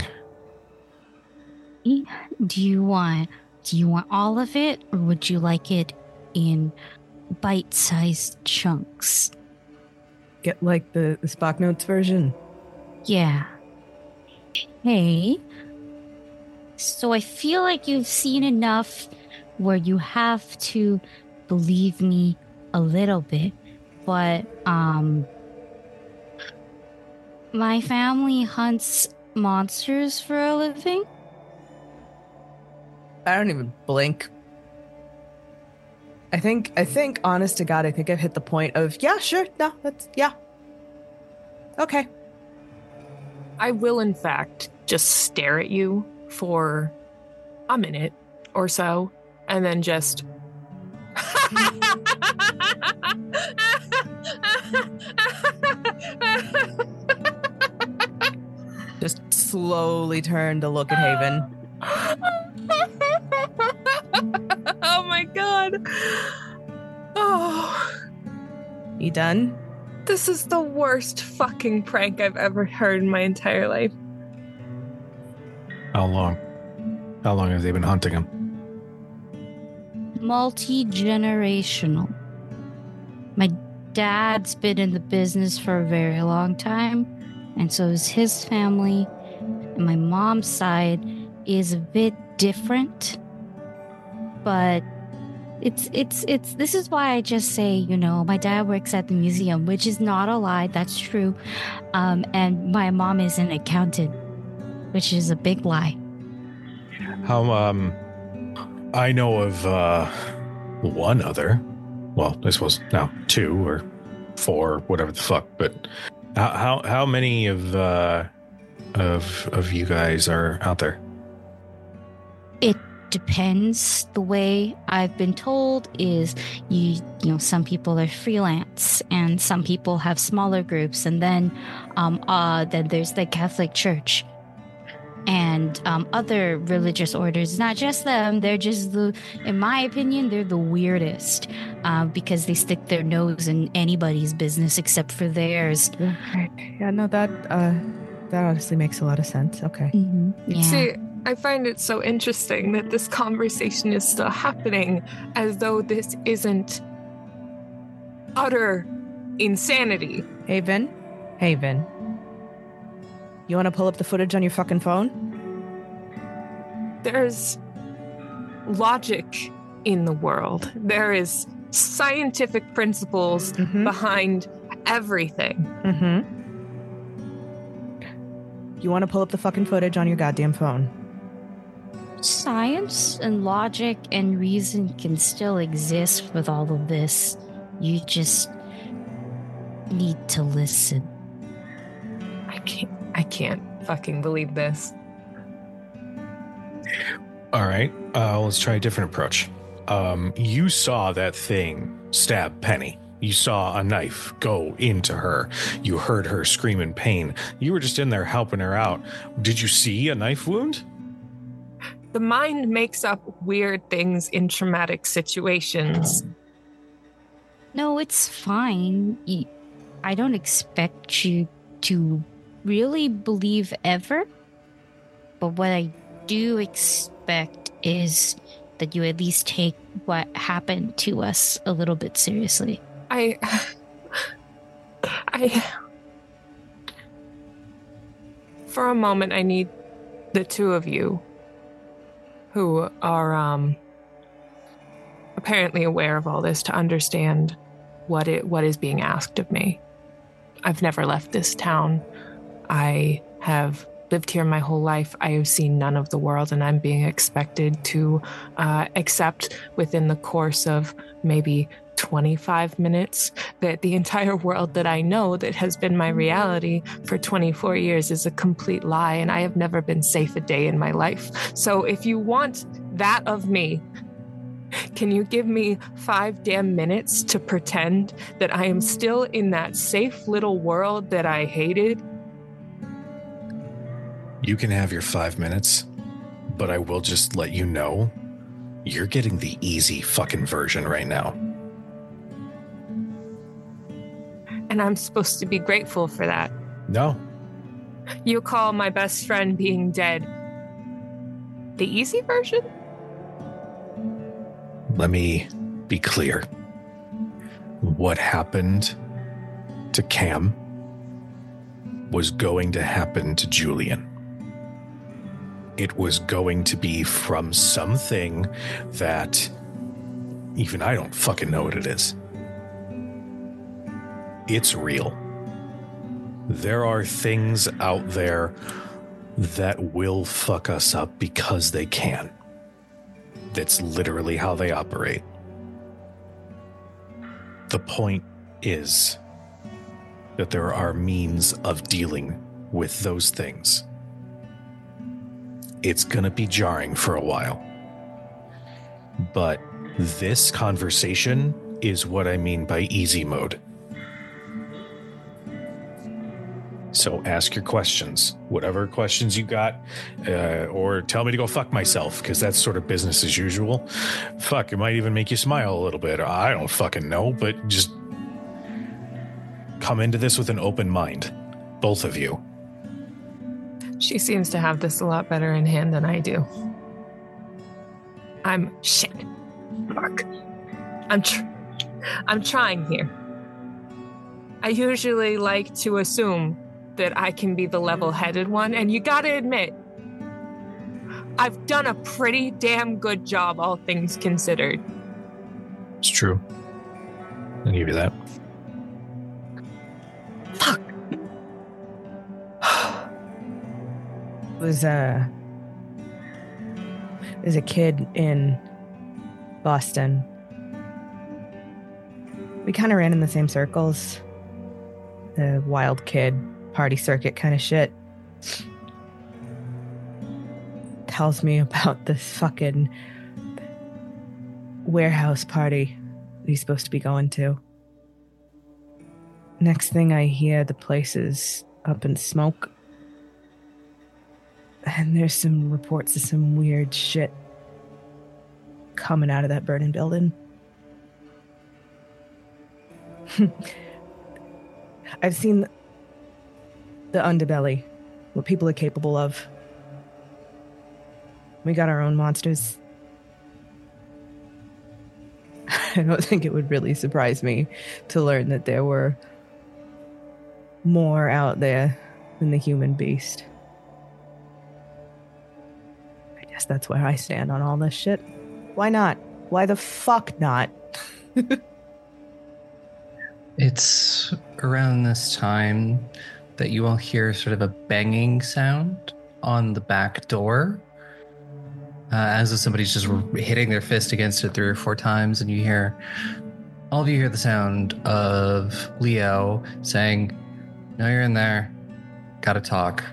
Do you want do you want all of it, or would you like it in bite-sized chunks? Get like the, the Spock Notes version. Yeah. Hey. So I feel like you've seen enough where you have to believe me a little bit, but um my family hunts monsters for a living. I don't even blink. I think, I think, honest to God, I think I've hit the point of, yeah, sure, no, that's, yeah. Okay. I will, in fact, just stare at you for a minute or so, and then just. Just slowly turn to look at Haven. Oh my god. Oh. You done? This is the worst fucking prank I've ever heard in my entire life. How long? How long have they been hunting him? Multi-generational. My dad's been in the business for a very long time, and so is his family. And my mom's side is a bit different, but it's it's it's this is why I just say, you know, my dad works at the museum, which is not a lie, that's true. Um, and my mom is an accountant, which is a big lie. How, um, I know of, uh, one other, well, I suppose now two or four, whatever the fuck, but how, how, how many of, uh, of, of you guys are out there? It depends. The way I've been told is you you know, some people are freelance and some people have smaller groups, and then um uh then there's the Catholic Church and um other religious orders. Not just them, they're just the, in my opinion, they're the weirdest, uh, because they stick their nose in anybody's business except for theirs. Yeah, no, that uh that honestly makes a lot of sense. Okay. Mm-hmm. Yeah. See, I find it so interesting that this conversation is still happening as though this isn't utter insanity. Haven? Haven. You want to pull up the footage on your fucking phone? There's logic in the world. There is scientific principles Mhm. behind everything. Mm-hmm. You want to pull up the fucking footage on your goddamn phone? Science and logic and reason can still exist with all of this. You just need to listen. I can't I can't fucking believe this. All right, uh, let's try a different approach. Um, you saw that thing stab Penny. You saw a knife go into her. You heard her scream in pain. You were just in there helping her out. Did you see a knife wound? The mind makes up weird things in traumatic situations. No, it's fine. You- I don't expect you to really believe ever. But what I do expect is that you at least take what happened to us a little bit seriously. I I For a moment I need the two of you who are um apparently aware of all this to understand what it what is being asked of me. I've never left this town. I have lived here my whole life. I have seen none of the world, and I'm being expected to uh, accept within the course of maybe twenty-five minutes that the entire world that I know that has been my reality for twenty-four years is a complete lie, and I have never been safe a day in my life. So if you want that of me, can you give me five damn minutes to pretend that I am still in that safe little world that I hated? You can have your five minutes, but I will just let you know you're getting the easy fucking version right now. And I'm supposed to be grateful for that. No. You call my best friend being dead the easy version? Let me be clear. What happened to Cam was going to happen to Julian. It was going to be from something that even I don't fucking know what it is. It's real. There are things out there that will fuck us up because they can. That's literally how they operate. The point is that there are means of dealing with those things. It's gonna be jarring for a while. But this conversation is what I mean by easy mode. So ask your questions, whatever questions you got, uh, or tell me to go fuck myself, because that's sort of business as usual. Fuck, it might even make you smile a little bit. I don't fucking know, but just come into this with an open mind, both of you. She seems to have this a lot better in hand than I do. I'm shit. Fuck. I'm tr- I'm trying here. I usually like to assume that I can be the level-headed one, and you gotta admit, I've done a pretty damn good job, all things considered. It's true. I'll give you that. Fuck. was a there's a kid in Boston. We kind of ran in the same circles. The wild kid, party circuit kind of shit. Tells me about this fucking warehouse party he's supposed to be going to. Next thing I hear, the place is up in smoke. And there's some reports of some weird shit coming out of that burning building. I've seen the underbelly, what people are capable of. We got our own monsters. I don't think it would really surprise me to learn that there were more out there than the human beast. I guess that's where I stand on all this shit. Why not? Why the fuck not? It's around this time that you all hear sort of a banging sound on the back door. Uh, as if somebody's just hitting their fist against it three or four times, and you hear, all of you hear the sound of Leo saying, "No, you're in there. Gotta talk."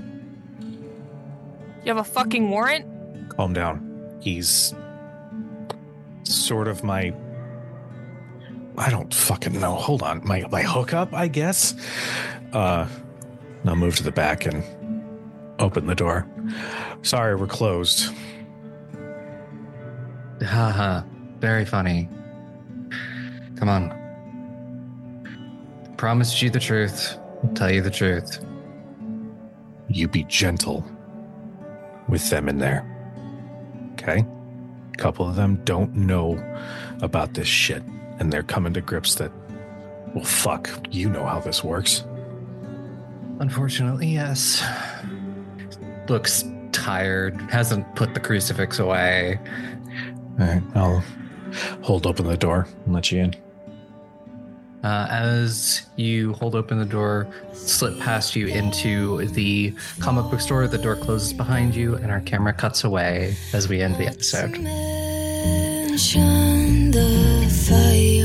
You have a fucking warrant? Calm down. He's sort of my... I don't fucking know. Hold on. My my hookup, I guess? Uh, I'll move to the back and open the door. Sorry, we're closed. Haha, very funny. Come on. Promised you the truth. I'll tell you the truth. You be gentle with them in there. Okay? A couple of them don't know about this shit, and they're coming to grips that, well, fuck, you know how this works. Unfortunately, yes. Looks tired, hasn't put the crucifix away. All right, I'll hold open the door and let you in. Uh, as you hold open the door, slip past you into the comic book store, the door closes behind you, and our camera cuts away as we end the episode. Mention the fire.